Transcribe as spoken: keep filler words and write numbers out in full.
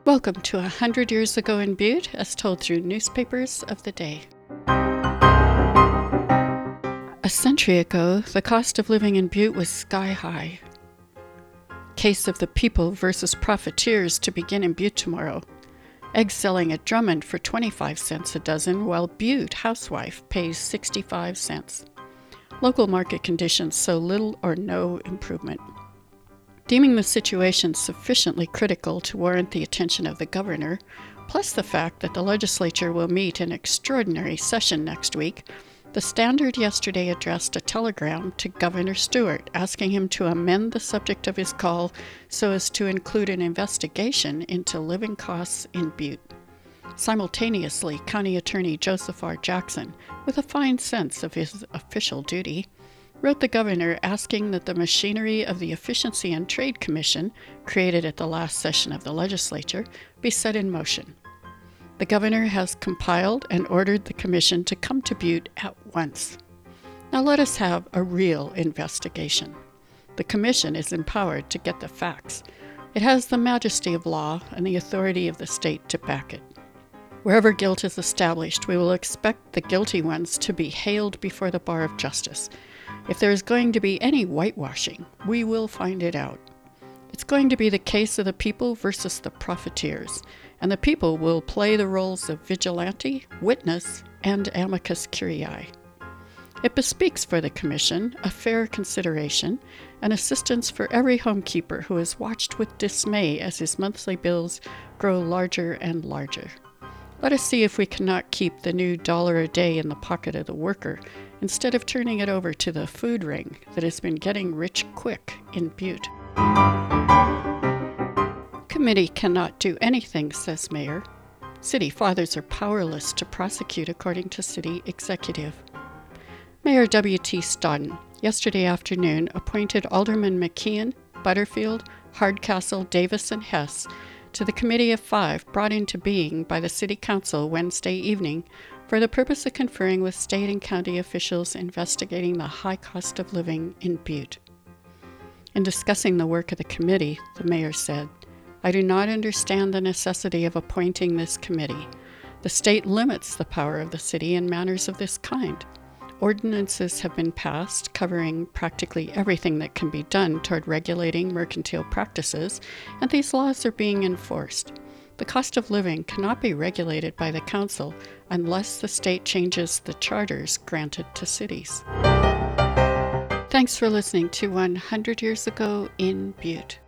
Welcome to A Hundred Years Ago in Butte, as told through newspapers of the day. A century ago, the cost of living in Butte was sky high. Case of the people versus profiteers to begin in Butte tomorrow. Eggs selling at Drummond for twenty-five cents a dozen, while Butte housewife pays sixty-five cents. Local market conditions show little or no improvement. Deeming the situation sufficiently critical to warrant the attention of the governor, plus the fact that the legislature will meet in extraordinary session next week, the Standard yesterday addressed a telegram to Governor Stewart asking him to amend the subject of his call so as to include an investigation into living costs in Butte. Simultaneously, County Attorney Joseph R. Jackson, with a fine sense of his official duty, wrote the governor asking that the machinery of the Efficiency and Trade Commission, created at the last session of the legislature, be set in motion. The governor has compiled and ordered the commission to come to Butte at once. Now let us have a real investigation. The commission is empowered to get the facts. It has the majesty of law and the authority of the state to back it. Wherever guilt is established, we will expect the guilty ones to be haled before the bar of justice. If there is going to be any whitewashing, we will find it out. It's going to be the case of the people versus the profiteers, and the people will play the roles of vigilante, witness, and amicus curiae. It bespeaks for the commission a fair consideration and assistance for every homekeeper who has watched with dismay as his monthly bills grow larger and larger. Let us see if we cannot keep the new dollar a day in the pocket of the worker instead of turning it over to the food ring that has been getting rich quick in Butte. Committee cannot do anything, says Mayor. City fathers are powerless to prosecute, according to city executive. Mayor W T Stodden, yesterday afternoon, appointed Alderman McKeon, Butterfield, Hardcastle, Davis, and Hess to the Committee of Five brought into being by the City Council Wednesday evening for the purpose of conferring with state and county officials investigating the high cost of living in Butte. In discussing the work of the committee, the mayor said, "I do not understand the necessity of appointing this committee. The state limits the power of the city in matters of this kind. Ordinances have been passed covering practically everything that can be done toward regulating mercantile practices, and these laws are being enforced. The cost of living cannot be regulated by the council unless the state changes the charters granted to cities." Thanks for listening to one hundred Years Ago in Butte.